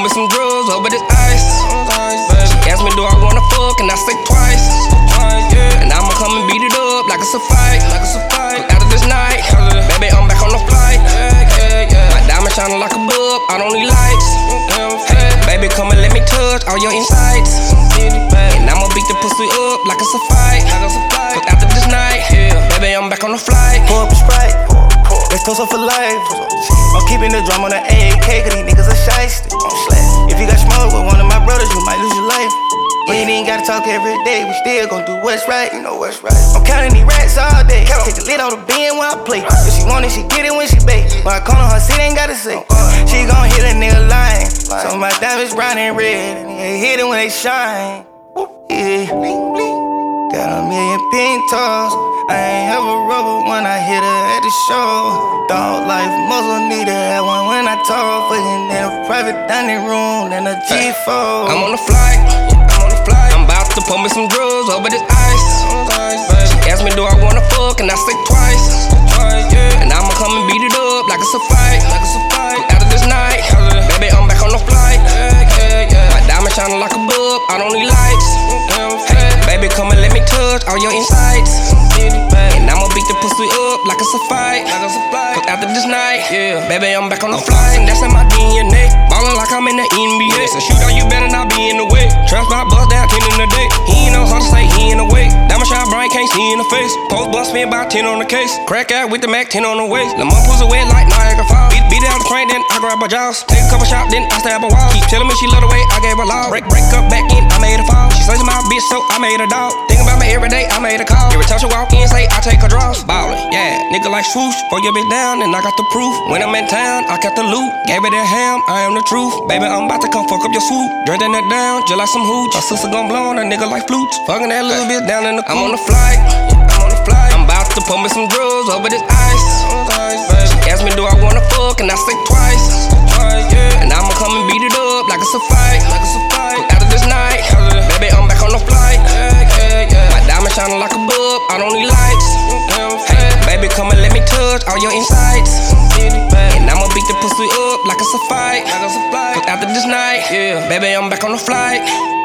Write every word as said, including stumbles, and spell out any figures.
pumping some drugs over this ice. She asked me, do I wanna fuck? And I say twice. And I'ma come and beat it up like it's a fight. After this night, baby, I'm back on the flight. My diamond shining like a bulb, I don't need lights. Baby, come and let me touch all your insides. And I'ma beat the pussy up like it's a fight. Cause after this night, baby, I'm back on the flight. Pour up a Sprite, let's toast up for life. I'm keeping the drum on the A K, cause these niggas are shiesty. If you got smoke with one of my brothers, you might lose your life. We ain't even gotta talk every day, we still gon' do what's right. You know what's right. I'm counting these rats all day. Take the lid off the bin when I play. If she want it, she get it when she bake. When I call on her, shit ain't gotta say. She gon' hit a nigga line. Some of my diamonds brown and red, and they hit it when they shine. Yeah. Got a million pintos. I ain't have a rubber when I hit her at the show. Dog life muscle, need to have one when I talk. Fucking in a private dining room and a G four. I'm on the flight, I'm on the flight. I'm about to pump me some drugs over this ice. She asked me, do I wanna fuck? And I say twice. And I'ma come and beat it up like it's a fight. After this night, baby, I'm back on the flight. My diamond shining like a bulb, I don't need lights. Baby, come and let me touch all your insides. And I'ma beat the pussy up like it's a fight. Cause after this night, yeah, baby, I'm back on the flight. That's in my D N A. Ballin' like I'm in the N B A. So shoot on you better not be in the way. Trap spot bust down ten in the day. He ain't know how to say he in the way. Diamond shot brain can't see in the face. Post bust spin about ten on the case. Crack out with the Mac ten on the waist. Lil' mom pussy wet like Niagara Falls. Beat, beat it out the frame, then I grab her jaws. Take a couple shots, then I stab her wall. Keep telling me she love the way I gave her law. Break, break up back in, I made her fall. She slays my bitch, so I made her dog. Think about me every day, I made a call. Every time she walk in, say I take her draws. Ballin', yeah, nigga like swoosh. Pour your bitch down, and I got the proof. When I'm in town, I kept the loot. Gave it that ham, I am the truth. Baby, I'm about to come fuck up your swoop. Drinking that down, just like some hooch. Her sister gon' blow on a nigga like flutes. Fucking that little bitch down in the coupe. I'm on the flight, I'm on the flight. I'm about to pump me some drugs over this ice. She asked me, do I wanna fuck? And I say twice. And I'ma come and beat it up like it's a fight. After this night, baby, I'm back on the flight. My diamond shining like a bulb, I don't need lights. Baby, come and let me touch all your insides. And I'ma beat the pussy up like it's a fight. Cause after this night, yeah, baby, I'm back on the flight.